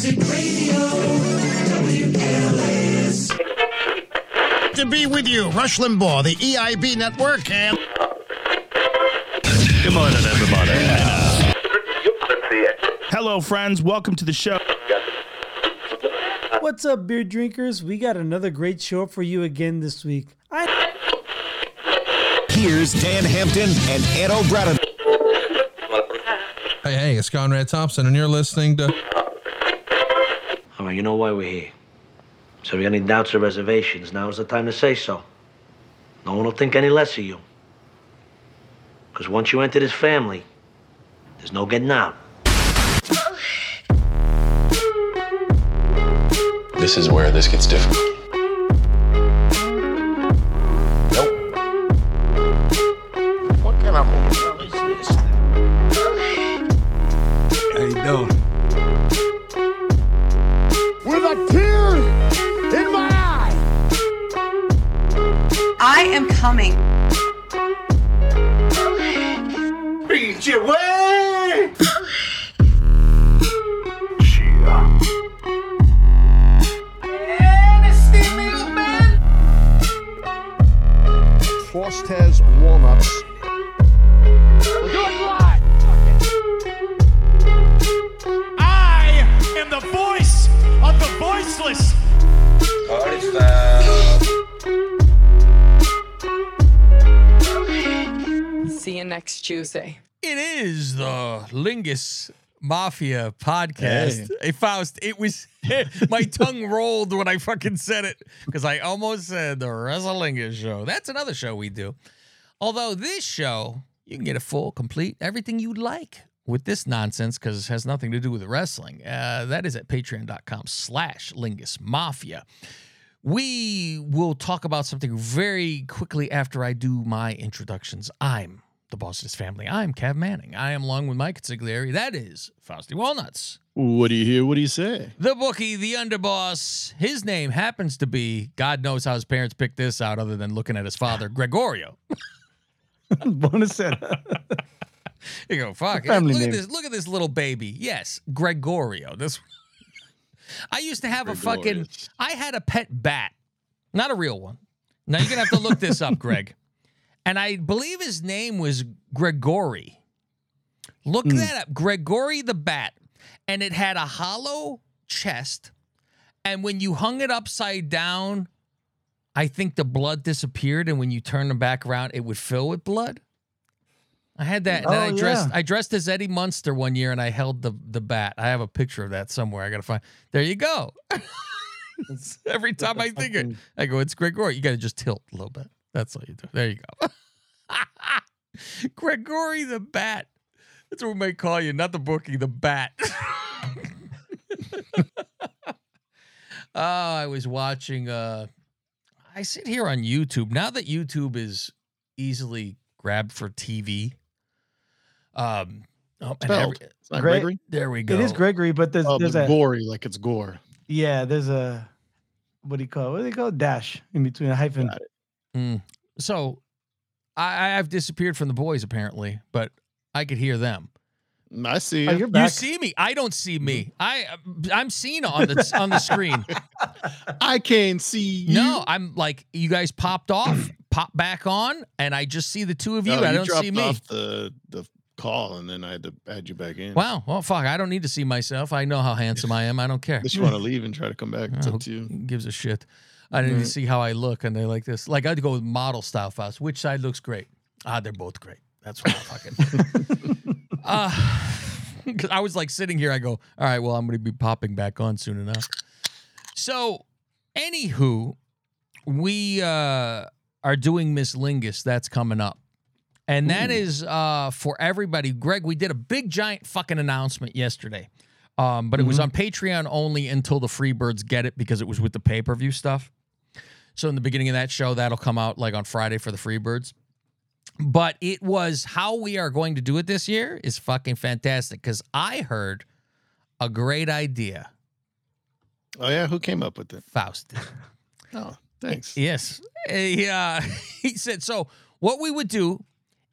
Music Radio, WKLAS. To be with you, Rush Limbaugh, the EIB Network, and... Good morning, everybody. Hello, friends. Welcome to the show. What's up, beer drinkers? We got another great show for you again this week. Here's Dan Hampton and Ed O'Brien. Hey, it's Conrad Thompson, and you're listening to... All right, you know why we're here. So if you got any doubts or reservations, now's the time to say so. No one will think any less of you. Because once you enter this family, there's no getting out. This is where this gets difficult. What kind of hotel is this? How you doing? With a tear in my eye. I am coming. Beat your way. Frost has walnuts. We're doing live. I am the voice of the voiceless. Party foul. See you next Tuesday. It is the Lingus Mafia podcast. Hey, Faust, it was... my tongue rolled when I fucking said it because I almost said the Wrestlingus show. That's another show we do. Although this show, you can get a full, complete, everything you'd like with this nonsense because it has nothing to do with wrestling. That is at patreon.com/Lingus Mafia. We will talk about something very quickly after I do my introductions. I'm the boss of this family. I'm Cav Manning. I am along with Mike Consigliere. That is Fausty Walnuts. What do you hear? What do you say? The bookie, the underboss. His name happens to be, God knows how his parents picked this out other than looking at his father, Gregorio. Bonacera. You go, fuck. Family Look name. at this. Look at this little baby. Yes, Gregorio. This. I used to have I had a pet bat. Not a real one. Now you're going to have to look this up, Greg. And I believe his name was Gregory. Look that up. Gregory the bat. And it had a hollow chest. And when you hung it upside down, I think the blood disappeared. And when you turned them back around, it would fill with blood. I had that. And then I dressed as Eddie Munster one year and I held the bat. I have a picture of that somewhere. I got to find. There you go. Every time I think it, I go, it's Gregory. You got to just tilt a little bit. That's all you do. There you go. Gregory the bat. That's what we may call you, not the bookie, the bat. I was watching, I sit here on YouTube. Now that YouTube is easily grabbed for TV. Gregory? There we go. It is Gregory, but there's a gory, like it's gore. Yeah, there's a what do you call it? Dash in between a hyphen. So I've disappeared from the boys apparently, but I could hear them. I see you. Oh, you're back. You see me. I don't see me. I'm seen on the screen. I can't see you. No, I'm like, you guys popped off, popped back on, and I just see the two of you. I don't see me. Off the call, and then I had to add you back in. Wow. Well, fuck. I don't need to see myself. I know how handsome I am. I don't care. Unless you want to leave and try to come back, it's up to you. Who gives a shit? I didn't even see how I look, and they're like this. Like, I'd go with model style fast. Which side looks great? They're both great. That's what I'm fucking. Because I was like sitting here, I go, all right, well, I'm going to be popping back on soon enough. So, anywho, we are doing Miss Lingus. That's coming up. And that is for everybody. Greg, we did a big, giant fucking announcement yesterday. But it was on Patreon only until the Freebirds get it because it was with the pay-per-view stuff. So in the beginning of that show, that'll come out like on Friday for the Freebirds. But it was how we are going to do it this year is fucking fantastic because I heard a great idea. Oh, yeah? Who came up with it? Faust. Oh, thanks. Yes. He said, so what we would do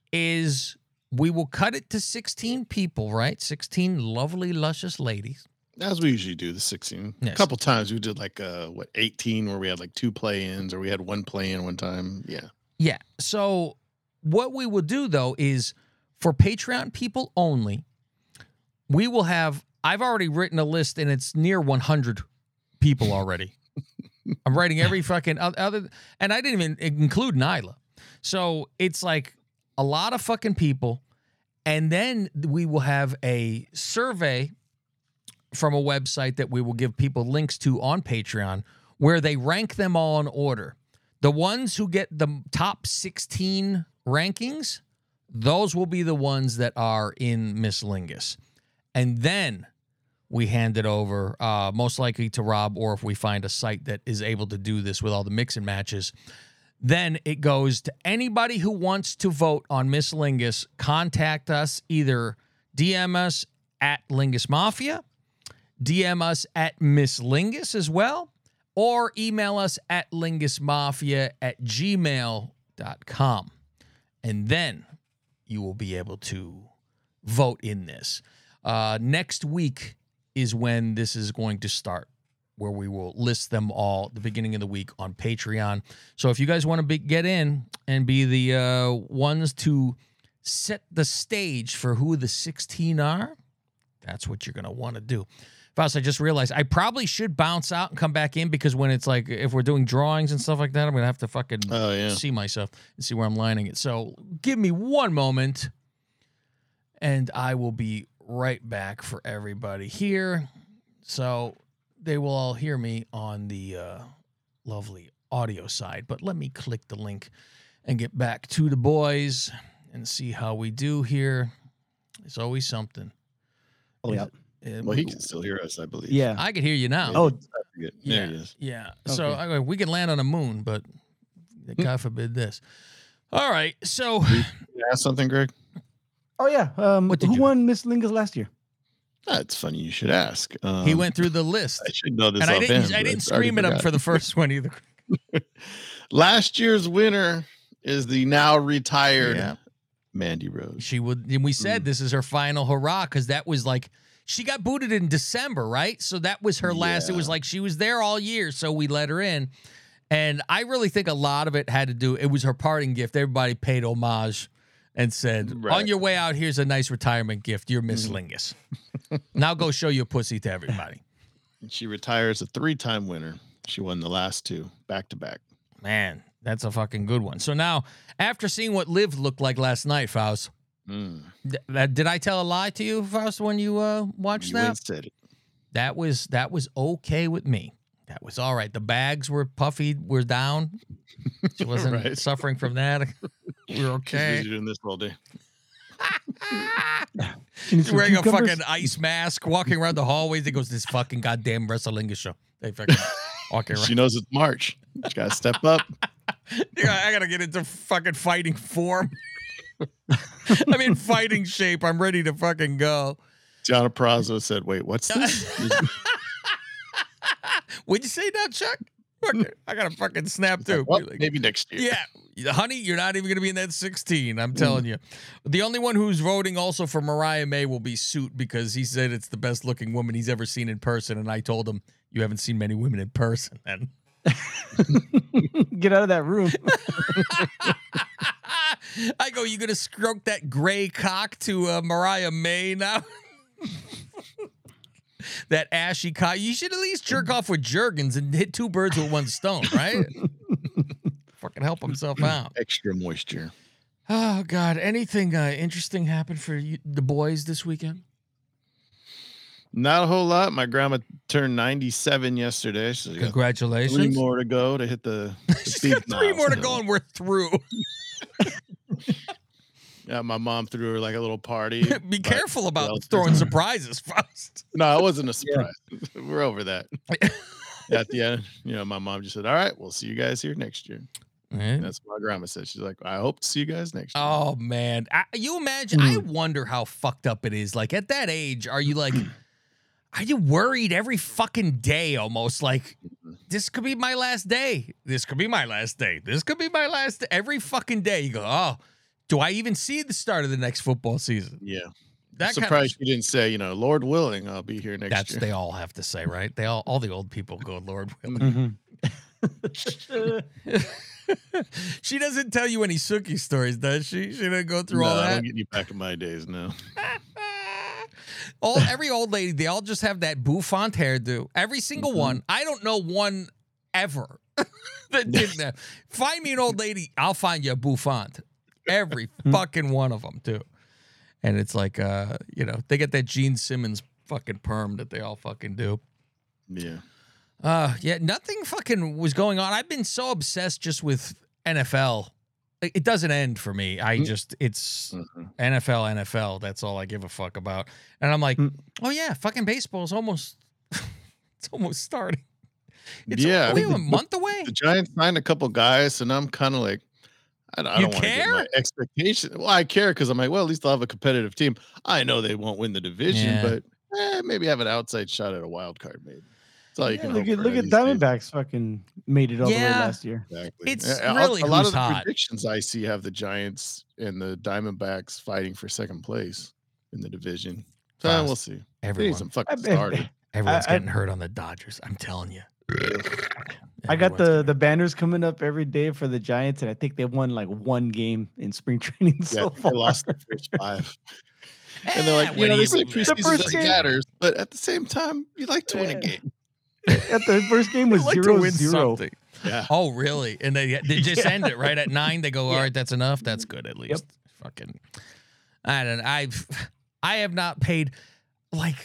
is we will cut it to 16 people, right? 16 lovely, luscious ladies. As we usually do, the 16. Yes. A couple times we did 18 where we had 2 play-ins, or we had 1 play-in one time. Yeah. Yeah. So what we will do, though, is for Patreon people only, we will have, I've already written a list, and it's near 100 people already. I'm writing every fucking other, and I didn't even include Nyla. So it's like a lot of fucking people. And then we will have a survey from a website that we will give people links to on Patreon, where they rank them all in order. The ones who get the top 16 rankings, those will be the ones that are in Miss Lingus. And then we hand it over, most likely to Rob, or if we find a site that is able to do this with all the mix and matches, then it goes to anybody who wants to vote on Miss Lingus. Contact us, either DM us at Lingus Mafia, DM us at Miss Lingus as well, or email us at lingusmafia@gmail.com. And then you will be able to vote in this. Next week is when this is going to start, where we will list them all at the beginning of the week on Patreon. So if you guys want to get in and be the ones to set the stage for who the 16 are, that's what you're going to want to do. Faust, I just realized I probably should bounce out and come back in, because when it's if we're doing drawings and stuff like that, I'm going to have to fucking see myself and see where I'm lining it. So give me one moment, and I will be right back for everybody here. So they will all hear me on the lovely audio side. But let me click the link and get back to the boys and see how we do here. It's always something. Oh, yeah. Well, he can still hear us, I believe. Yeah. I can hear you now. Oh, There yeah. he is. Yeah. Okay. So we can land on the moon, but God forbid this. All right. So You ask something, Greg? Oh, yeah. What did Who you- won Miss Lingus last year? That's funny. You should ask. he went through the list. I should know this And I offhand, didn't but I scream already it up forgot. for the first one either. Last year's winner is the now retired Yeah. Mandy Rose. She would, and we said this is her final hurrah, because that was she got booted in December, right? So that was her last. It was she was there all year, so we let her in. And I really think a lot of it had to do, it was her parting gift. Everybody paid homage and said, Right. on your way out, here's a nice retirement gift. You're Miss Lingus. Now go show your pussy to everybody. She retires a 3-time winner. She won the last 2 back to back. Man, that's a fucking good one. So now, after seeing what Liv looked like last night, Faust, did I tell a lie to you, Faust, when you watched You that? ain't said it. That was okay with me. That was all right. The bags were puffy, were down. She wasn't Right. suffering from that. We were She's okay. busy doing this all day. She needs some Wearing a cucumbers? fucking ice mask, walking around the hallways. It goes this fucking goddamn wrestling show. They fucking walking around. She knows it's March. She got to step up. Yeah, I gotta get into fucking fighting form. I'm in fighting shape. I'm ready to fucking go. Gianna Prazo said, wait, what's this? What'd you say now, Chuck? Fuck, I gotta fucking snap too. Well, maybe next year. Yeah, honey, you're not even gonna be in that 16. I'm telling you. The only one who's voting also for Mariah May will be Suit, because he said it's the best looking woman he's ever seen in person, and I told him you haven't seen many women in person. And Get out of that room. I go, you gonna stroke that gray cock to Mariah May now? That ashy cock. You should at least jerk off with Jergens and hit 2 birds with 1 stone, right? Fucking help himself out. Extra moisture. Oh God! Anything interesting happened for you, the boys this weekend? Not a whole lot. My grandma turned 97 yesterday. So she got Congratulations. 3 more to go to hit the She's big got 3 more to milestone. go, and we're through. Yeah, my mom threw her like a little party. Be but careful about relatives- throwing surprises, Faust. No, it wasn't a surprise. We're over that. At the end, my mom just said, all right, we'll see you guys here next year. That's what my grandma said. She's like, I hope to see you guys next year. Oh man, you imagine? I wonder how fucked up it is. Like at that age, are you worried every fucking day almost? Like this could be my last day. This could be my last day. This could be my last day. Every fucking day, you go, oh, do I even see the start of the next football season? Yeah. that surprised you didn't say, Lord willing, I'll be here next year. They all have to say, right? All the old people go, Lord willing. She doesn't tell you any Suki stories, does she? She didn't go through all that. I don't get you back in my days, no. Every old lady, they all just have that bouffant hairdo. Every single one. I don't know one ever that didn't have. Find me an old lady, I'll find you a bouffant. Every fucking one of them, too. And it's like, they get that Gene Simmons fucking perm that they all fucking do. Yeah. Yeah, nothing fucking was going on. I've been so obsessed just with NFL. It doesn't end for me. It's NFL. That's all I give a fuck about. And I'm like, oh yeah, fucking baseball is almost, it's almost starting. We have a month away. The Giants signed a couple guys, and I'm kind of like, I don't want to get my expectation. Well, I care because I'm like, well, at least they'll have a competitive team. I know they won't win the division, but maybe have an outside shot at a wild card, maybe. That's all you can look at Diamondbacks fucking made it all the way last year. Exactly. It's really a lot of the hot. predictions I see have the Giants and the Diamondbacks fighting for second place in the division. So we'll see. Everyone. Some fucking started. Everyone's getting hurt on the Dodgers. I'm telling you. I got the banners coming up every day for the Giants, and I think they won like one game in spring training so far. They lost their first 5. And they're like, they say preseason doesn't matter, but at the same time, you like to win a game. At the first game was 0-0. Yeah. Oh, really? And they just end it right at 9. They go, all right, that's enough. That's good at least. Fucking, I don't know. I have not paid, like,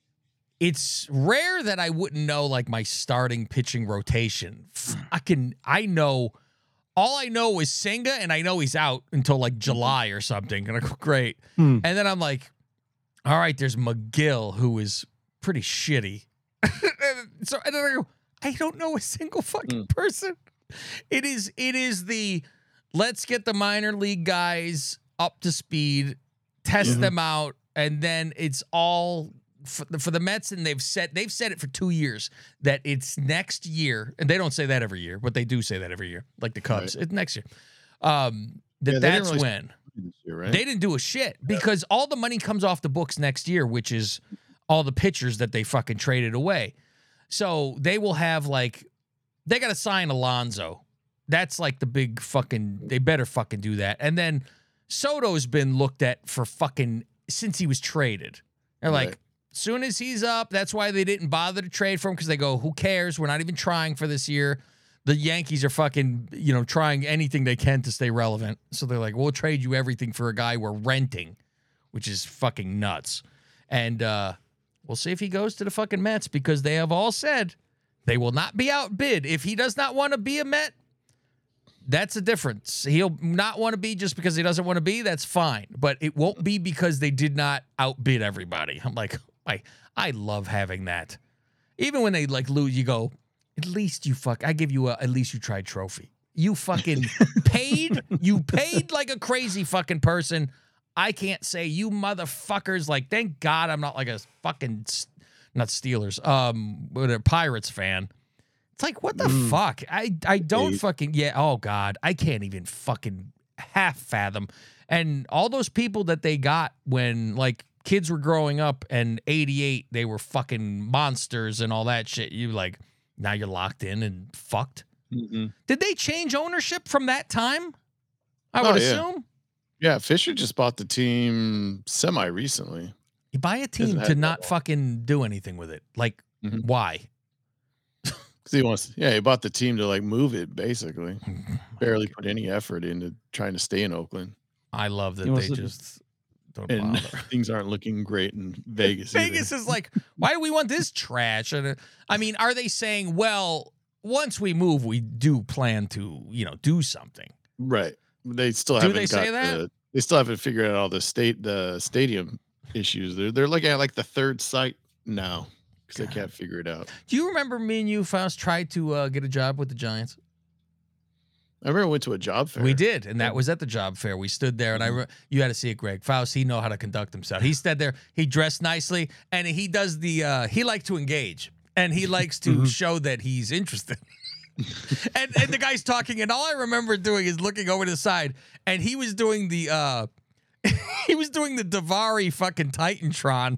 it's rare that I wouldn't know like my starting pitching rotation. I know, all I know is Senga, and I know he's out until like July or something. And I go, great. And then I'm like, all right, there's McGill, who is pretty shitty. And then I go, I don't know a single fucking person. It is the let's get the minor league guys up to speed, test them out, and then it's all for the Mets. And they've said it for 2 years that it's next year, and they don't say that every year, but they do say that every year, like the Cubs. Right. It's next year. That's really when this year, right? They didn't do a shit because all the money comes off the books next year, which is all the pitchers that they fucking traded away. So they will have they got to sign Alonso. That's like the big fucking, they better fucking do that. And then Soto's been looked at for fucking, since he was traded. They're like, soon as he's up, that's why they didn't bother to trade for him, because they go, who cares? We're not even trying for this year. The Yankees are fucking, trying anything they can to stay relevant. So they're like, we'll trade you everything for a guy we're renting, which is fucking nuts. And, we'll see if he goes to the fucking Mets, because they have all said they will not be outbid. If he does not want to be a Met, that's a difference. He'll not want to be just because he doesn't want to be. That's fine. But it won't be because they did not outbid everybody. I'm like, I love having that. Even when they lose, you go, at least you I give you at least you tried trophy. You fucking paid. You paid like a crazy fucking person. I can't say you motherfuckers, thank God I'm not like a fucking, not Steelers, but a Pirates fan. It's like, what the fuck? I don't fucking, oh God, I can't even fucking half fathom. And all those people that they got when kids were growing up and 88, they were fucking monsters and all that shit. Now you're locked in and fucked. Mm-hmm. Did they change ownership from that time? I would assume. Yeah, Fisher just bought the team semi-recently. You buy a team to not fucking do anything with it. Why? Because he bought the team to move it, basically. Barely put any effort into trying to stay in Oakland. I love that they just don't bother. Things aren't looking great in Vegas. Vegas is like, why do we want this trash? And I mean, are they saying, well, once we move, we do plan to, do something? Right. They still haven't. Do they say that? They still haven't figured out all the stadium issues. They're looking at the third site now because they can't figure it out. Do you remember me and you, Faust, tried to get a job with the Giants? I remember I went to a job fair. We did, and that was at the job fair. We stood there, and you had to see it, Greg. Faust, he know how to conduct himself. He stood there, he dressed nicely, and he does he likes to engage, and he likes to show that he's interested. and the guy's talking, and all I remember doing is looking over to the side, and he was doing the he was doing the Davari fucking Titantron.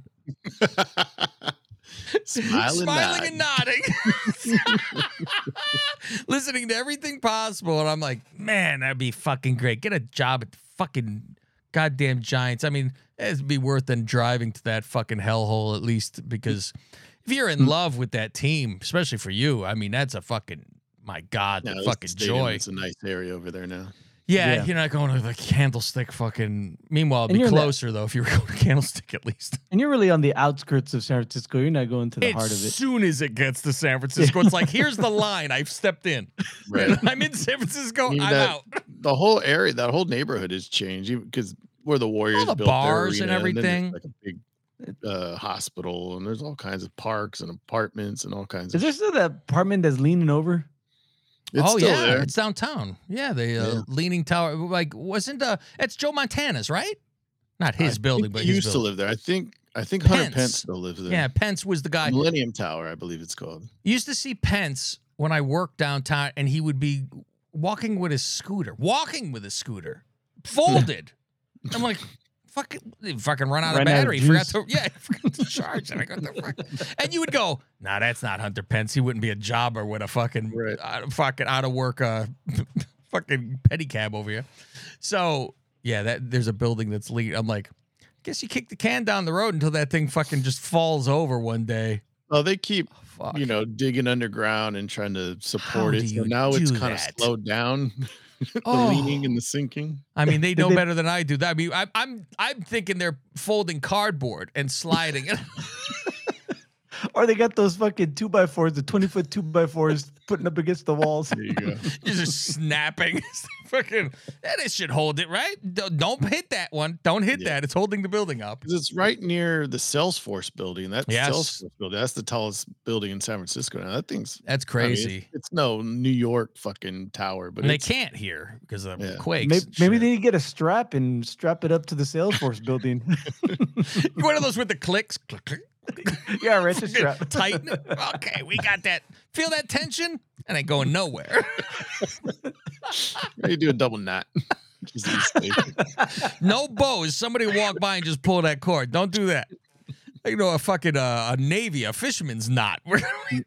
Smiling and nodding. Listening to everything possible. And I'm like, man, that'd be fucking great. Get a job at the fucking goddamn Giants. I mean, it'd be worth than driving to that fucking hellhole at least, because if you're in love with that team, especially for you, I mean, that's a fucking, my God, the fucking joy. It's a nice area over there now. Yeah, you're not going to the Candlestick fucking. Meanwhile, it'd be closer, though, if you were going to Candlestick at least. And you're really on the outskirts of San Francisco. You're not going to the heart of it. As soon as it gets to San Francisco, it's like, here's the line. I've stepped in. Right. I'm in San Francisco. I'm out. The whole area, that whole neighborhood has changed because where the Warriors all the built bars their and arena, everything. And like a big hospital, and there's all kinds of parks and apartments and all kinds Is there still that apartment that's leaning over? It's still there. It's downtown. Yeah, the Leaning Tower. Like, wasn't it's Joe Montana's, right? Not his building, but he his used to live there. I think Hunter Pence still lives there. Yeah, Pence was the guy. Millennium Tower, I believe it's called. You used to see Pence when I worked downtown, and he would be walking with his scooter, folded. I'm like, fucking run out of battery. Forgot to charge it. I got the fuck. And you would go, nah, that's not Hunter Pence. He wouldn't be a jobber with a fucking fucking out of work fucking pedicab over here. So yeah, there's a building that's leaked. I'm like, guess you kick the can down the road until that thing fucking just falls over one day. Oh, they keep digging underground and trying to support it. So now it's kind of slowed down. The leaning and the sinking. I mean, they know better than I do. I mean, I'm thinking they're folding cardboard and sliding it. Or they got those fucking 2x4s, the 20-foot 2x4s putting up against the walls. There you go. You're just snapping. Fucking, this should hold it, right? Don't hit that one. Don't hit that. It's holding the building up. Because it's right near the Salesforce building. Salesforce building. That's the tallest building in San Francisco now. That's crazy. I mean, it's no New York fucking tower, but they can't hear because of quakes. Maybe they need to get a strap and strap it up to the Salesforce building. One of those with the clicks. Click, click. Yeah, right. Just strap. Tighten it. Okay, we got that. Feel that tension? And ain't going nowhere. You do a double knot. No bows. Somebody walk by and just pull that cord. Don't do that. You know, a fucking a Navy, a fisherman's knot. We're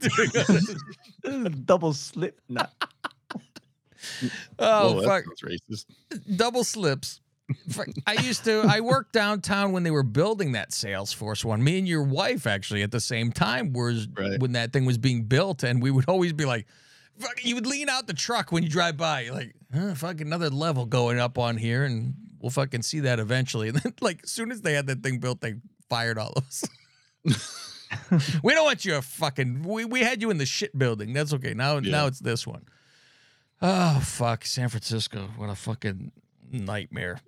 double slip knot. Oh, fuck. That's racist. Double slips. I worked downtown when they were building that Salesforce one. Me and your wife actually at the same time when that thing was being built, and we would always be like, you would lean out the truck when you drive by. You're like, fuck, another level going up on here, and we'll fucking see that eventually. And then, like, as soon as they had that thing built, they fired all of us. We don't want you we had you in the shit building. That's okay. Now it's this one. Oh, fuck. San Francisco. What a fucking nightmare.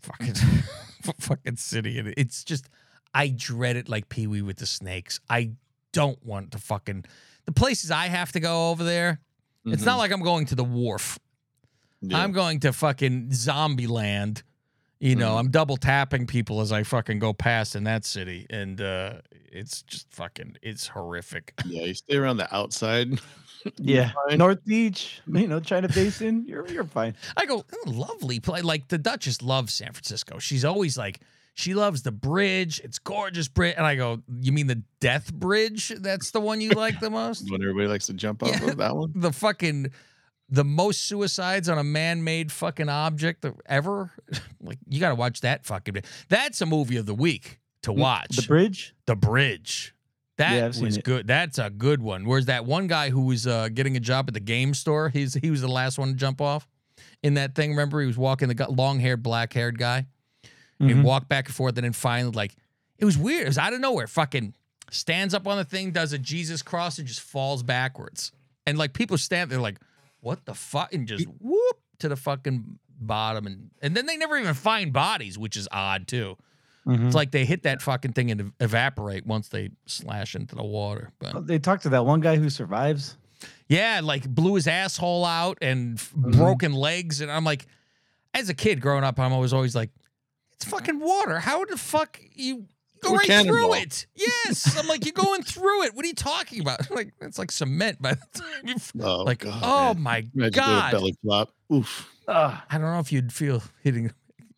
Fucking city. And it's just, I dread it like Pee Wee with the snakes. I don't want to the places I have to go over there. Mm-hmm. It's not like I'm going to the wharf. Yeah. I'm going to fucking zombie land. You know, I'm double tapping people as I fucking go past in that city. And it's just it's horrific. Yeah, you stay around the outside. Yeah, North Beach, China Basin, you're fine. I go, lovely place. Like, the Duchess loves San Francisco. She's always like, she loves the bridge. It's gorgeous bridge. And I go, you mean the Death Bridge? That's the one you like the most? When everybody likes to jump off of that one? The most suicides on a man-made fucking object ever. Like, you got to watch that fucking. That's a movie of the week to watch. The Bridge? The Bridge. That was good. That's a good one. Whereas that one guy who was getting a job at the game store, he was the last one to jump off in that thing. Remember, he was walking, the long-haired, black-haired guy. Mm-hmm. He walked back and forth, and then finally, like, it was weird. It was out of nowhere. Fucking stands up on the thing, does a Jesus cross, and just falls backwards. And, like, people stand there like, what the fuck? And just whoop to the fucking bottom. And then they never even find bodies, which is odd, too. Mm-hmm. It's like they hit that fucking thing and evaporate once they slash into the water. But they talked to that one guy who survives. Yeah, like blew his asshole out and broken legs. And I'm like, as a kid growing up, I'm always like, it's fucking water. How the fuck you go right through it? Yes. I'm like, you're going through it. What are you talking about? Like, it's like cement by the time you my God. Belly flop. Oof. I don't know if you'd feel hitting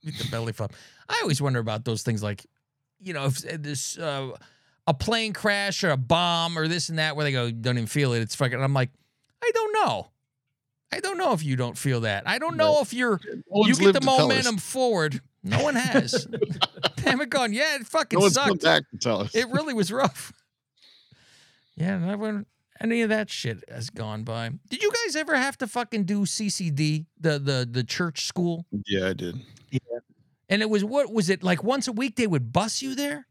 the belly flop. I always wonder about those things, like, you know, if this a plane crash or a bomb or this and that, where they go, don't even feel it. It's fucking. I'm like, I don't know. I don't know if you don't feel that. I don't know if you get the momentum forward. No one has. They haven't gone, yeah, it fucking sucked. Come back to tell us. It really was rough. Yeah, never any of that shit has gone by. Did you guys ever have to fucking do CCD, the church school? Yeah, I did. Yeah. And it was, what was it, like once a week they would bus you there?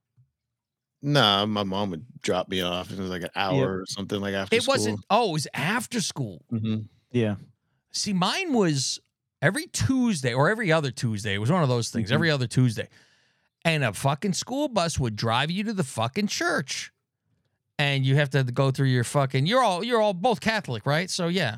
Nah, my mom would drop me off. It was like an hour or something, like after school. It was after school. Mm-hmm. Yeah. See, mine was every Tuesday or every other Tuesday. It was one of those things, every other Tuesday. And a fucking school bus would drive you to the fucking church. And you have to go through your fucking, you're all both Catholic, right? So yeah.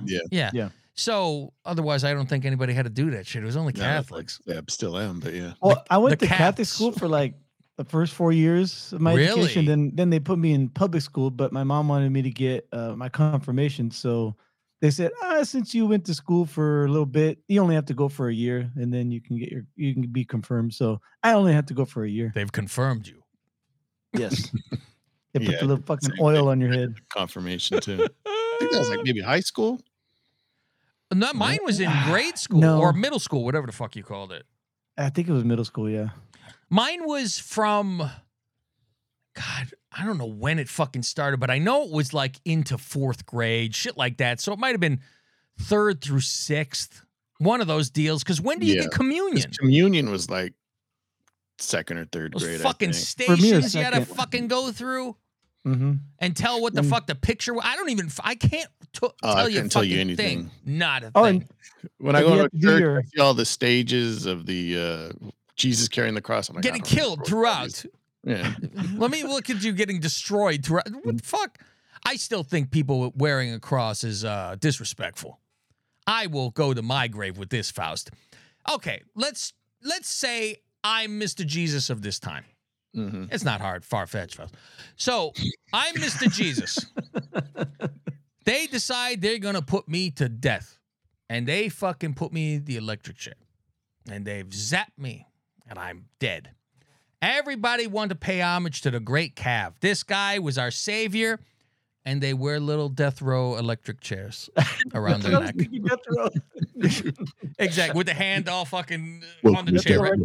So otherwise, I don't think anybody had to do that shit. It was only Catholics. Yeah, still am, but yeah. Well, I went to Catholic school for like the first 4 years of my education. Then they put me in public school, but my mom wanted me to get my confirmation. So they said, since you went to school for a little bit, you only have to go for a year, and then you can be confirmed. So I only had to go for a year. They've confirmed you. Yes. They put the little fucking oil on your head. Confirmation too. I think that was like maybe high school. No, mine was in grade school or middle school, whatever the fuck you called it. I think it was middle school, yeah. Mine was from, God, I don't know when it fucking started, but I know it was like into 4th grade, shit like that. So it might have been 3rd through 6th, one of those deals. Because when do you get communion? Communion was like 2nd or 3rd those grade. Fucking stations you had to fucking go through and tell what the fuck the picture was. I can't tell you anything. Thing. Not a thing. When I go to church, I see all the stages of the Jesus carrying the cross. I'm like, getting killed throughout. Yeah. Let me look at you getting destroyed throughout. What the fuck? I still think people wearing a cross is disrespectful. I will go to my grave with this, Faust. Okay, let's say I'm Mr. Jesus of this time. It's not hard, far-fetched, Faust. So I'm Mr. Jesus. They decide they're going to put me to death. And they fucking put me in the electric chair. And they've zapped me. And I'm dead. Everybody wanted to pay homage to the great Cav. This guy was our savior. And they wear little death row electric chairs around their neck. Exactly. With the hand all fucking on the chair. Right?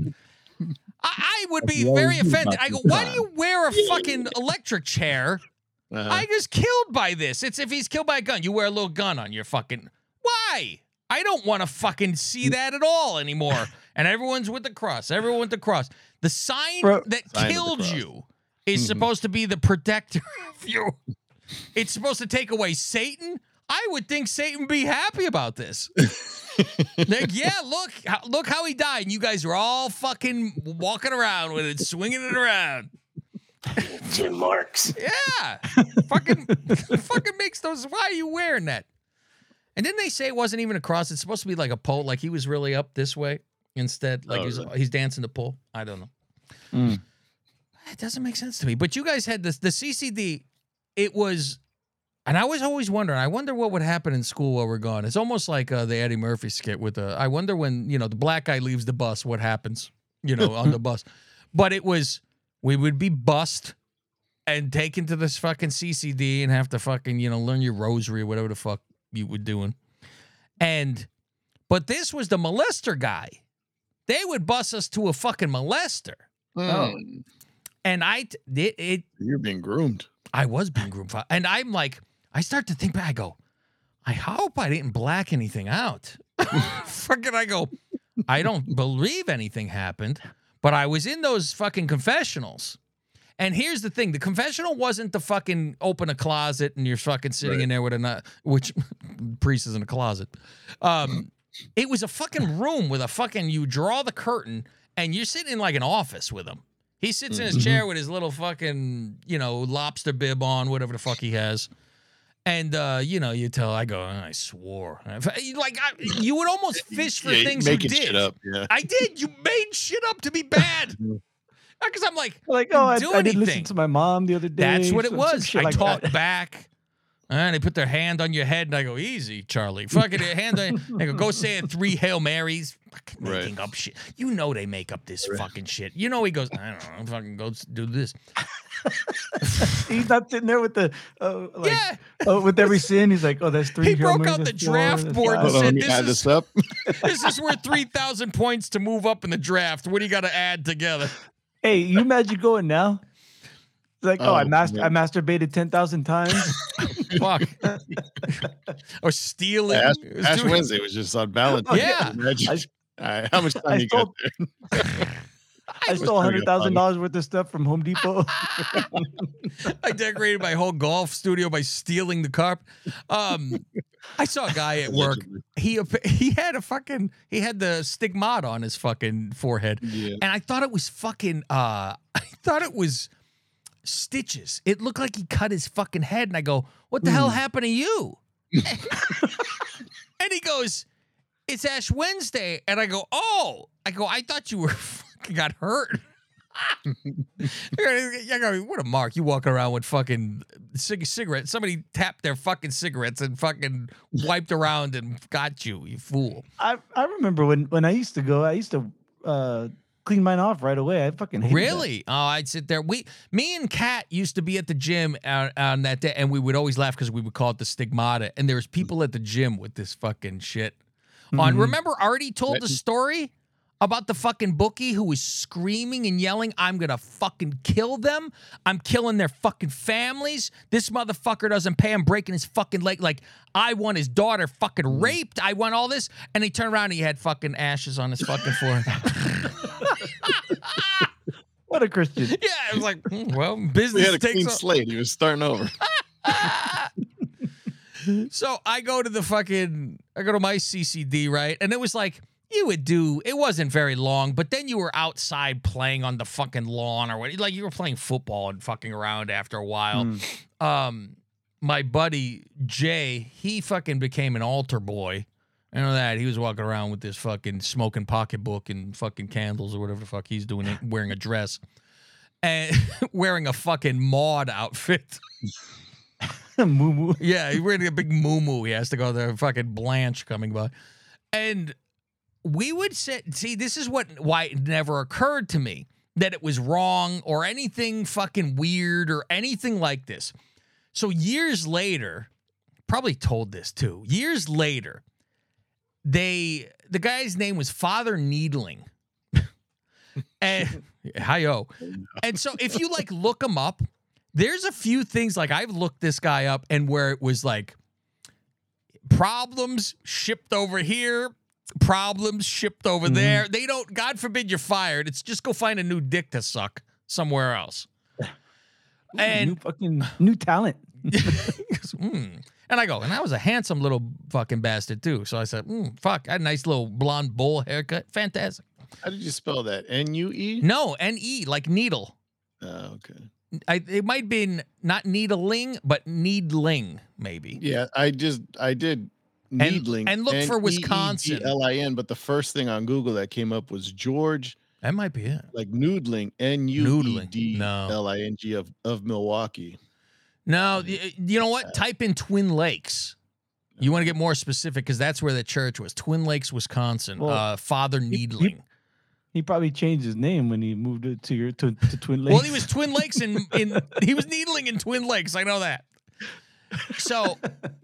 I would be very offended. I go, why do you wear a fucking electric chair? I just killed by this. It's if he's killed by a gun. You wear a little gun on your fucking... Why? I don't want to fucking see that at all anymore. And everyone's with the cross. Everyone with the cross. The sign that killed you is supposed to be the protector of you. It's supposed to take away Satan. I would think Satan would be happy about this. Like, yeah, look how he died. And you guys are all fucking walking around with it, swinging it around. Jim Marks. Yeah. Fucking makes those. Why are you wearing that? And didn't they say it wasn't even a cross? It's supposed to be like a pole, like he was really up this way instead. Like he's dancing the pole. I don't know. It doesn't make sense to me. But you guys had this, the CCD, it was, and I was always wondering, I wonder what would happen in school while we're gone. It's almost like the Eddie Murphy skit with I wonder when, the black guy leaves the bus, what happens, on the bus. But it was, we would be bussed and taken to this fucking CCD and have to fucking, learn your rosary or whatever the fuck you were doing. But this was the molester guy. They would bus us to a fucking molester. And you're being groomed. I was being groomed. And I'm like, I start to think back. I go, I hope I didn't black anything out. Fucking, I go, I don't believe anything happened, but I was in those fucking confessionals. And here's the thing. The confessional wasn't the fucking open a closet and you're fucking sitting in there with a nut, which priest is in a closet. It was a fucking room with a fucking, you draw the curtain and you're sitting in like an office with him. He sits in his chair with his little fucking, lobster bib on, whatever the fuck he has. And, you tell, I go, I swore. Like, you would almost fish for things you did. Shit up, yeah. I did. You made shit up to be bad. Because I'm like, I didn't listen to my mom the other day. That's what it was. I talked back. And they put their hand on your head, and I go, easy, Charlie. Fucking hand on. They go say it 3 Hail Marys. Fucking making up shit. You know they make up this fucking shit. You know he goes, I don't know, fucking go do this. He's not sitting there with the with every sin. He's like, oh, that's 3. He broke out the draft board and said, this is worth 3,000 points to move up in the draft. What do you got to add together? Hey, you imagine going now? It's like, I masturbated 10,000 times. Fuck. Or stealing. Ash Wednesday was just on balance. Yeah. How much time you got there? I stole $100,000 worth of stuff from Home Depot. I decorated my whole golf studio by stealing the carp. I saw a guy at work. He had the stigmata on his fucking forehead, and I thought it was fucking. I thought it was stitches. It looked like he cut his fucking head, and I go, "What the hell happened to you?" And he goes, "It's Ash Wednesday," and I go, "Oh," I thought you were fucking got hurt. I go, what a mark. You walking around with fucking cigarettes. Somebody tapped their fucking cigarettes and fucking wiped around and got you, you fool. I remember when I used to go, I used to clean mine off right away. I fucking hated that. Oh, I'd sit there. Me and Kat used to be at the gym on that day, and we would always laugh because we would call it the stigmata. And there was people at the gym with this fucking shit on. Remember Artie told the story about the fucking bookie who was screaming and yelling, I'm gonna fucking kill them. I'm killing their fucking families. This motherfucker doesn't pay. I'm breaking his fucking leg. Like, I want his daughter fucking raped. I want all this. And he turned around and he had fucking ashes on his fucking forehead. What a Christian. Yeah, it was like, well, business he had a takes clean slate. He was starting over. So I go to my CCD, right? And it was like, it wasn't very long, but then you were outside playing on the fucking lawn or what, like you were playing football and fucking around after a while. My buddy Jay, he fucking became an altar boy. I know that. He was walking around with this fucking smoking pocketbook and fucking candles or whatever the fuck he's doing, wearing a dress and wearing a fucking Maud outfit. Moo-moo. Yeah, he's wearing a big moo-moo. He has to go there, fucking Blanche coming by. And we would see, this is why it never occurred to me that it was wrong or anything fucking weird or anything like this. So years later, probably told this too. Years later, the guy's name was Father Needling. And hi-yo. And so if you like look him up, there's a few things like I've looked this guy up and where it was like problems shipped over here, problems shipped over there. They don't, God forbid you're fired. It's just go find a new dick to suck somewhere else. And new talent. And I go, and I was a handsome little fucking bastard too. So I said, fuck, I had a nice little blonde bowl haircut. Fantastic. How did you spell that? N-U-E? No, N-E, like needle. Oh, okay. It might be not needling, but needling, maybe. Yeah, I did needling. And look for Wisconsin. N-E-E-D-L-I-N, but the first thing on Google that came up was George. That might be it. Like noodling, N-U-E-D-L-I-N-G of Milwaukee. No, you know what? Type in Twin Lakes. You want to get more specific because that's where the church was. Twin Lakes, Wisconsin. Well, Father Needling. He probably changed his name when he moved it to Twin Lakes. Well, he was Twin Lakes he was needling in Twin Lakes. I know that. So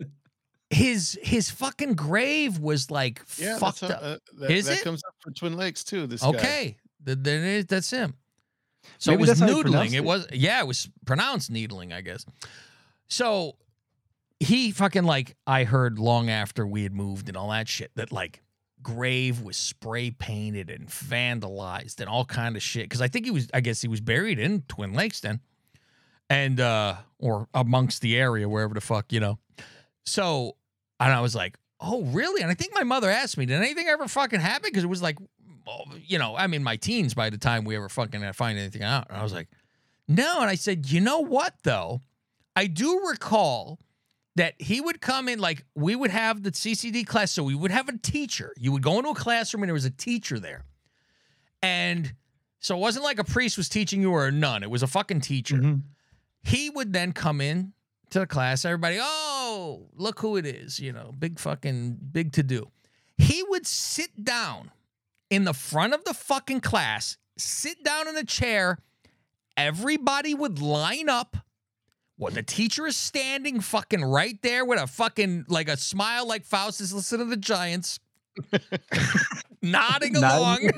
his fucking grave was like fucked up. That comes up for Twin Lakes too. This guy. Then that's him. So Maybe it was noodling. It was pronounced needling, I guess. So he fucking I heard long after we had moved and all that shit that grave was spray painted and vandalized and all kind of shit. Because I guess he was buried in Twin Lakes then, and or amongst the area wherever the fuck So, and I was like, oh really? And I think my mother asked me, did anything ever fucking happen? Because it was I'm in my teens by the time we ever fucking find anything out. And I was like, no. And I said, you know what, though? I do recall that he would come in, we would have the CCD class. So we would have a teacher. You would go into a classroom and there was a teacher there. And so it wasn't like a priest was teaching you or a nun. It was a fucking teacher. Mm-hmm. He would then come in to the class. Everybody, oh, oh, look who it is, big to do. He would sit down in the front of the fucking class, sit down in a chair. Everybody would line up. Well, the teacher is standing fucking right there with a fucking, like a smile like Faust is listening to the Giants. Nodding along.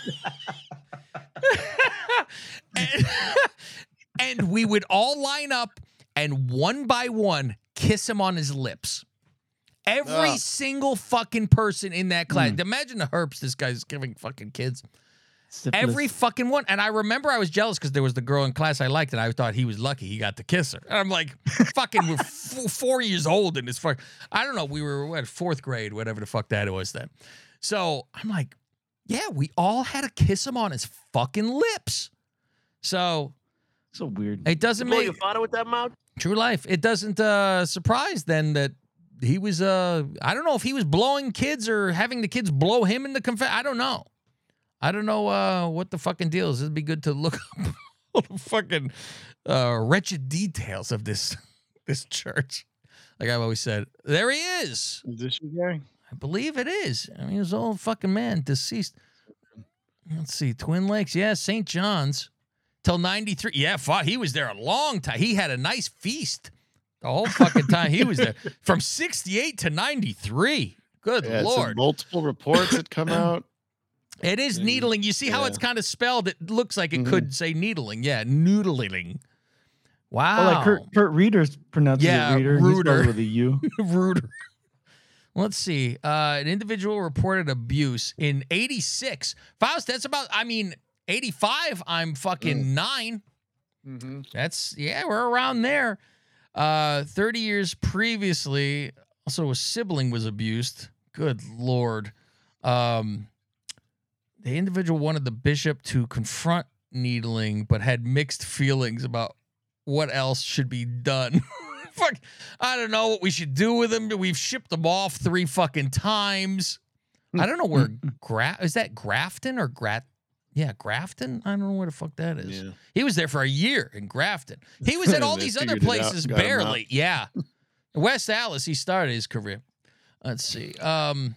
and we would all line up and one by one kiss him on his lips. Every single fucking person in that class. Imagine the herps this guy's giving fucking kids. Syphilis. Every fucking one. And I remember I was jealous because there was the girl in class I liked and I thought he was lucky he got to kiss her. And I'm like, fucking, we're 4 years old in this fuck. I don't know. We were, fourth grade, whatever the fuck that was then. So I'm like, yeah, we all had to kiss him on his fucking lips. So weird. It doesn't make you fought it with that mouth? True life. It doesn't surprise then that he was I don't know if he was blowing kids or having the kids blow him in the I don't know. I don't know what the fucking deal is. It'd be good to look up all the fucking wretched details of this church. Like I've always said, there he is. Is this your guy? I believe it is. I mean, he was an old fucking man, deceased. Let's see, Twin Lakes. Yeah, St. John's. Till 93. Yeah, he was there a long time. He had a nice feast the whole fucking time he was there. From 68 to 93. Good Lord. Multiple reports that come out. It is needling. You see how it's kind of spelled? It looks like it could say needling. Yeah, noodling. Wow. Oh, like Kurt Reeder's pronounced it Reeder. Reuter. With a U. Reuter. Let's see. An individual reported abuse in 86. Faust, that's about, 85, I'm fucking 9. Mm-hmm. We're around there. 30 years previously, also a sibling was abused. Good Lord. The individual wanted the bishop to confront needling, but had mixed feelings about what else should be done. Fuck, I don't know what we should do with him. We've shipped them off 3 fucking times. I don't know where is that Grafton or Grafton? I don't know where the fuck that is. Yeah. He was there for a year in Grafton. He was at all these other places barely. Yeah. West Allis, he started his career. Let's see. Okay,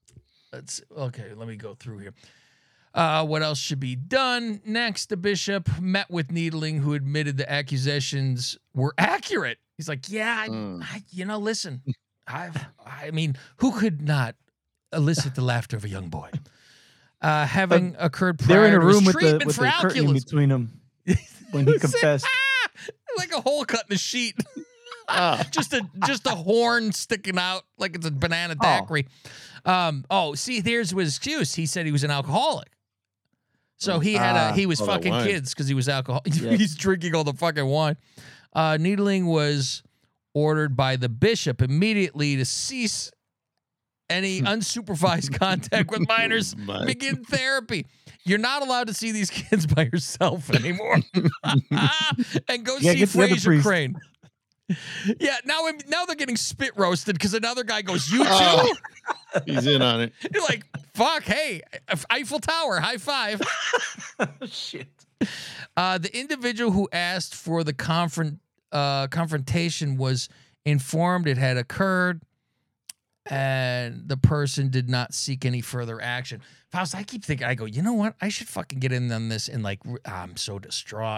let me go through here. What else should be done? Next, the bishop met with needling, who admitted the accusations were accurate. He's like, listen, I mean, who could not elicit the laughter of a young boy? Having occurred prior they're in a room to his with treatment the for curtain between them when he confessed. Like a hole cut in the sheet. Just a horn sticking out like it's a banana daiquiri. See, there's his excuse. He said he was an alcoholic. So he was fucking kids because he was alcoholic. Yeah. He's drinking all the fucking wine. Needling was ordered by the bishop immediately to cease any unsupervised contact with minors, begin therapy. You're not allowed to see these kids by yourself anymore. And go see Fraser Crane. Yeah, now they're getting spit roasted because another guy goes, you too? He's in on it. You're like, fuck, hey, Eiffel Tower, high five. Shit. The individual who asked for the confrontation was informed it had occurred, and the person did not seek any further action. Faust, I keep thinking, I go, you know what? I should fucking get in on this and I'm so distraught.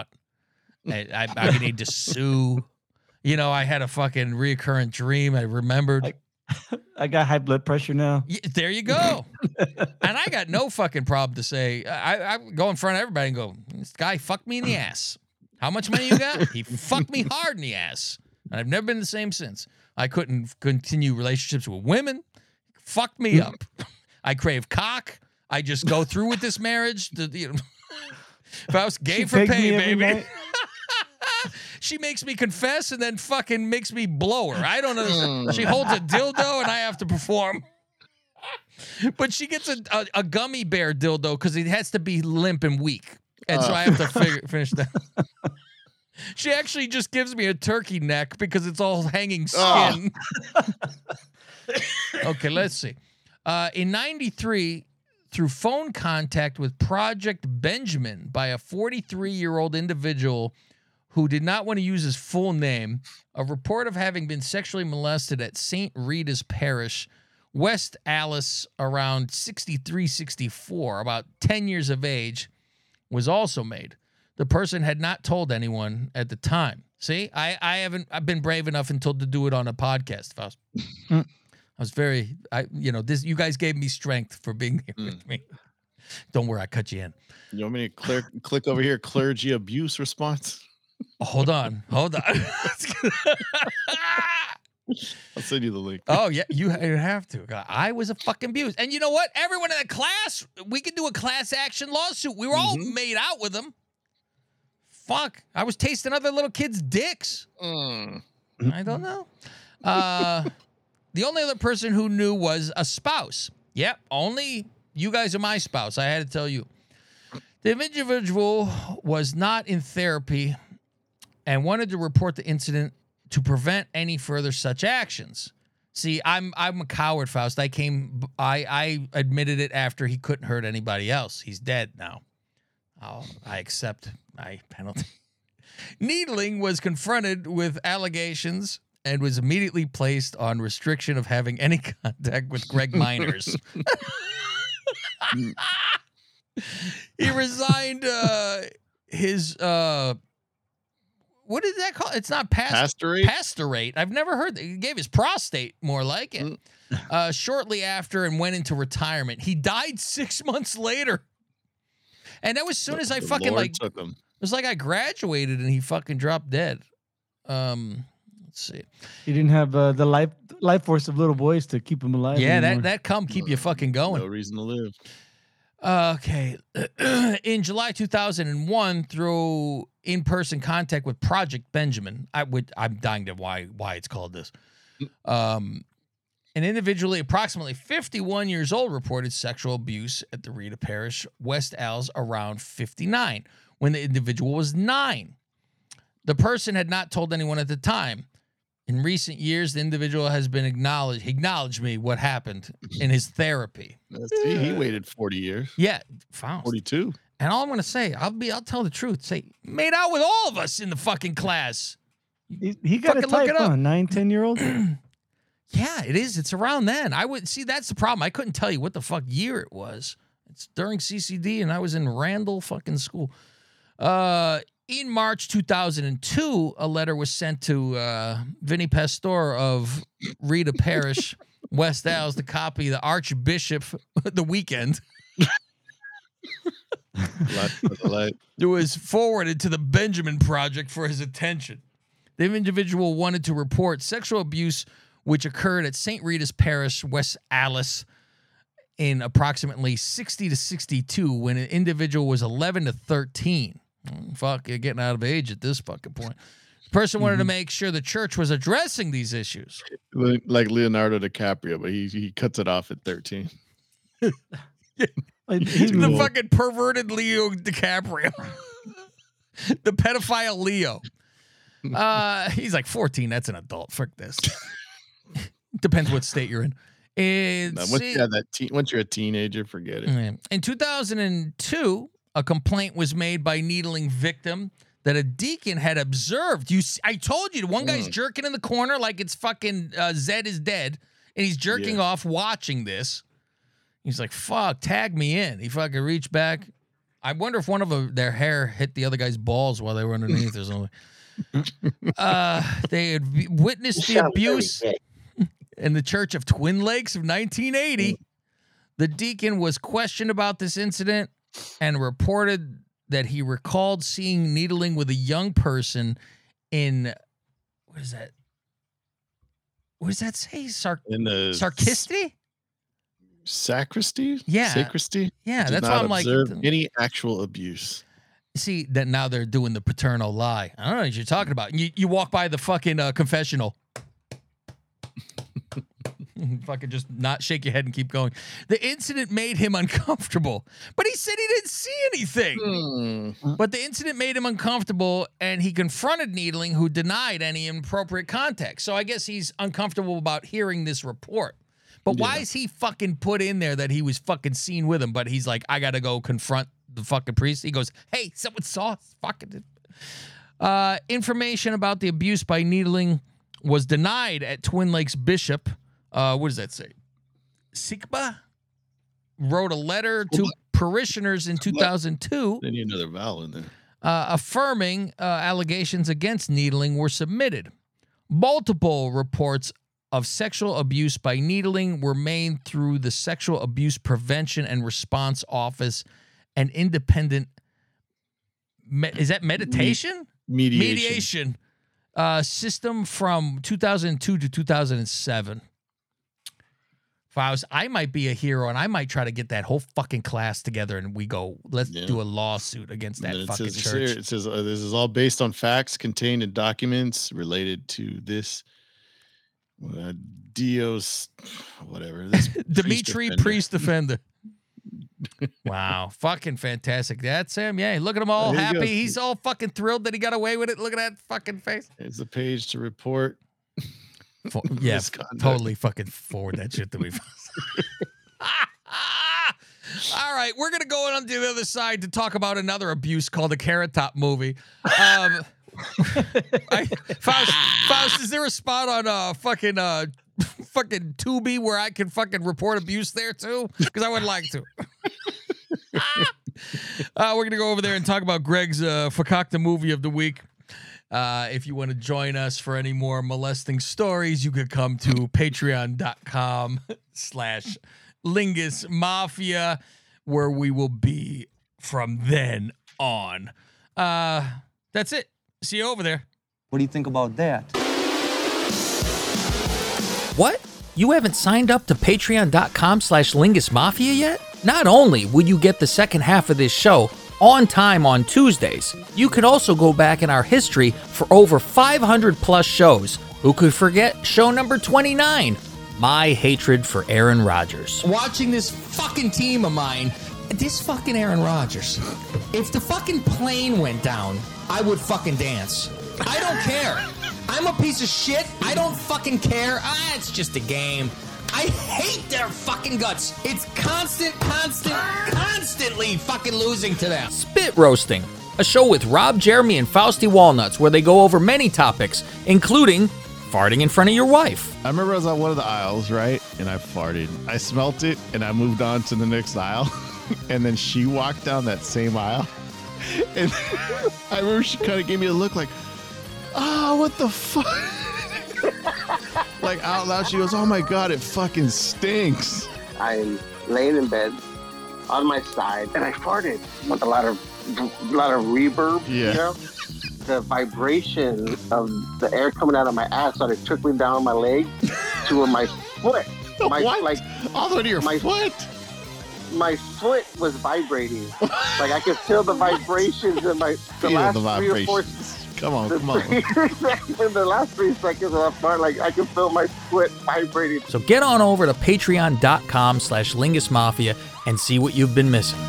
I need to sue. I had a fucking reoccurrent dream. I remembered. I got high blood pressure now. Yeah, there you go. And I got no fucking problem to say. I go in front of everybody and go, this guy fucked me in the ass. How much money you got? He fucked me hard in the ass. And I've never been the same since. I couldn't continue relationships with women. Fucked me up. I crave cock. I just go through with this marriage. If I was gay for pay, baby. She makes me confess and then fucking makes me blow her. I don't know. She holds a dildo and I have to perform. But she gets a gummy bear dildo because it has to be limp and weak. And so I have to finish that. She actually just gives me a turkey neck because it's all hanging skin. Okay, let's see. In 93, through phone contact with Project Benjamin by a 43-year-old individual who did not want to use his full name, a report of having been sexually molested at St. Rita's Parish, West Alice, around 63-64, about 10 years of age, was also made. The person had not told anyone at the time. See, I've been brave enough to do it on a podcast, Faust. I was you guys gave me strength for being here with me. Don't worry, I cut you in. You want me to click over here, clergy abuse response? Hold on. I'll send you the link. Oh, yeah, you have to. I was a fucking abused. And you know what? Everyone in the class, we could do a class action lawsuit. We were all made out with them. Fuck. I was tasting other little kids' dicks. I don't know. The only other person who knew was a spouse. Yep, only you guys are my spouse. I had to tell you. The individual was not in therapy and wanted to report the incident to prevent any further such actions. See, I'm a coward, Faust. I admitted it after he couldn't hurt anybody else. He's dead now. I accept my penalty. Needling was confronted with allegations and was immediately placed on restriction of having any contact with Greg Miners. He resigned his what is that called? It's not pastorate. Pastorate. I've never heard that. He gave his prostate, more like it. Shortly after, and went into retirement. He died 6 months later. And that was as soon as I fucking took him. It was like I graduated and he fucking dropped dead. Let's see. He didn't have the life force of little boys to keep him alive. Yeah, anymore. that keep you fucking going. No reason to live. Okay. In July 2001, through in-person contact with Project Benjamin, I'm dying to why it's called this. An individually approximately 51 years old reported sexual abuse at the Rita Parish, West Alls, around 59, when the individual was 9. The person had not told anyone at the time. In recent years, the individual has been acknowledged me what happened in his therapy. See, he waited 40 years. Yeah, Faust. 42. And all I'm going to say, I'll tell the truth. Say, made out with all of us in the fucking class. He got a type on 9-10-year-old. Yeah, it is. It's around then. That's the problem. I couldn't tell you what the fuck year it was. It's during CCD, and I was in Randall fucking school. In March 2002, a letter was sent to Vinny Pastor of Rita Parish, West Alls, to copy the Archbishop the weekend. It was forwarded to the Benjamin Project for his attention. The individual wanted to report sexual abuse which occurred at St. Rita's Parish, West Alice, in approximately 60 to 62, when an individual was 11 to 13. Fuck, you're getting out of age at this fucking point. The person wanted to make sure the church was addressing these issues. Like Leonardo DiCaprio, but he cuts it off at 13. The fucking perverted Leo DiCaprio. The pedophile Leo. He's like 14. That's an adult. Frick this. Depends what state you're in. Once you're a teenager, forget it. In 2002, a complaint was made by needling victim that a deacon had observed. I told you, one guy's jerking in the corner like it's fucking Zed is dead, and he's jerking off watching this. He's like, fuck, tag me in. He fucking reached back. I wonder if one of their hair hit the other guy's balls while they were underneath or something. They had witnessed the abuse in the Church of Twin Lakes of 1980. The deacon was questioned about this incident and reported that he recalled seeing needling with a young person in, what is that? What does that say? Sarkisty? Sacristy? Yeah. Sacristy? Yeah, that's why I'm like. Any actual abuse. See, that now they're doing the paternal lie. I don't know what you're talking about. You walk by the fucking confessional. Fucking just not shake your head and keep going. The incident made him uncomfortable, but he said he didn't see anything. But the incident made him uncomfortable, and he confronted Needling, who denied any inappropriate contact. So I guess he's uncomfortable about hearing this report. But why is he fucking put in there that he was fucking seen with him? But he's like, I gotta go confront the fucking priest. He goes, hey, someone saw us. Fucking. Information about the abuse by needling was denied at Twin Lakes Bishop. What does that say? Sikba wrote a letter to parishioners in 2002. They need another vowel in there. Affirming allegations against needling were submitted. Multiple reports of sexual abuse by needling were made through the Sexual Abuse Prevention and Response Office and independent is that meditation? Mediation system from 2002 to 2007. I might be a hero, and I might try to get that whole fucking class together, and we go, let's do a lawsuit against that fucking church. It says this is all based on facts contained in documents related to this Dios, whatever. This Dimitri Priest Defender. Wow, fucking fantastic. That's him. Yeah, look at him all happy. He's all fucking thrilled that he got away with it. Look at that fucking face. It's the page to report. Yeah, totally fucking forward that shit to me. All right, we're going to go on to the other side to talk about another abuse called the Carrot Top movie. Faust, is there a spot on fucking Tubi where I can fucking report abuse there too? Because I would like to. We're going to go over there and talk about Greg's Fakakta movie of the week. If you want to join us for any more molesting stories, you could come to patreon.com/Lingus Mafia, where we will be from then on. That's it. See you over there. What do you think about that? What? You haven't signed up to patreon.com/Lingus Mafia yet? Not only will you get the second half of this show on time on Tuesdays, you can also go back in our history for over 500 plus shows. Who could forget show number 29, My Hatred for Aaron Rodgers. Watching this fucking team of mine, this fucking Aaron Rodgers, if the fucking plane went down, I would fucking dance. I don't care. I'm a piece of shit. I don't fucking care. It's just a game. I hate their fucking guts. It's constantly fucking losing to them. Spit Roasting, a show with Rob, Jeremy, and Fausty Walnuts where they go over many topics, including farting in front of your wife. I remember I was on one of the aisles, right? And I farted. I smelt it, and I moved on to the next aisle. And then she walked down that same aisle. And I remember she kind of gave me a look like, what the fuck? Like out loud, she goes, "Oh my god, it fucking stinks." I'm laying in bed on my side, and I farted with a lot of reverb. Yeah. You know? The vibration of the air coming out of my ass started trickling down my leg to my foot. What? Like all the way to your foot? My foot was vibrating. Like I could feel the vibrations in the last 3 or 4. Come on. In the last 3 seconds of that part, like I could feel my foot vibrating. So get on over to patreon.com/Lingus Mafia and see what you've been missing.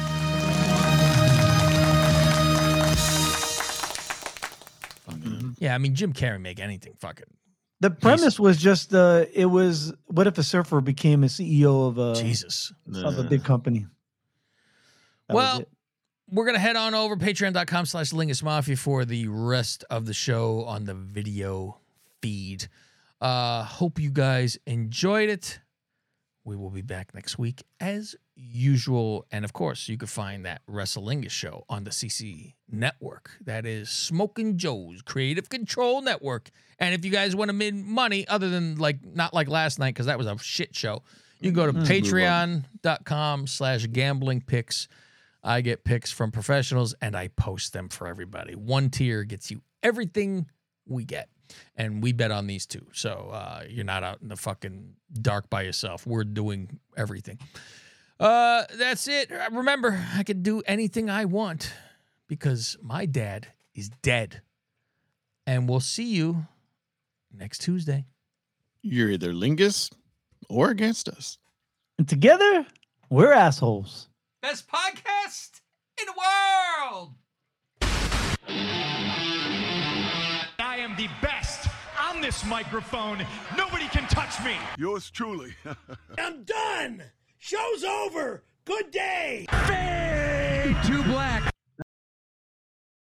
Yeah, I mean, Jim Carrey make anything fucking. The premise was just it was what if a surfer became a CEO of a big company. Well, we're going to head on over patreon.com/Lingus Mafia for the rest of the show on the video feed. Hope you guys enjoyed it. We will be back next week as usual. And of course, you can find that Wrestlingus show on the CC network. That is Smokin' Joe's Creative Control Network. And if you guys want to make money other than not like last night, because that was a shit show, you can go to patreon.com/Gambling Picks. I get picks from professionals and I post them for everybody. One tier gets you everything we get. And we bet on these two. So you're not out in the fucking dark by yourself. We're doing everything. That's it. Remember, I can do anything I want because my dad is dead. And we'll see you next Tuesday. You're either Lingus or against us. And together, we're assholes. Best podcast in the world. I am the best on this microphone. Nobody can touch me. Yours truly. I'm done. Show's over. Good day. Fade to black.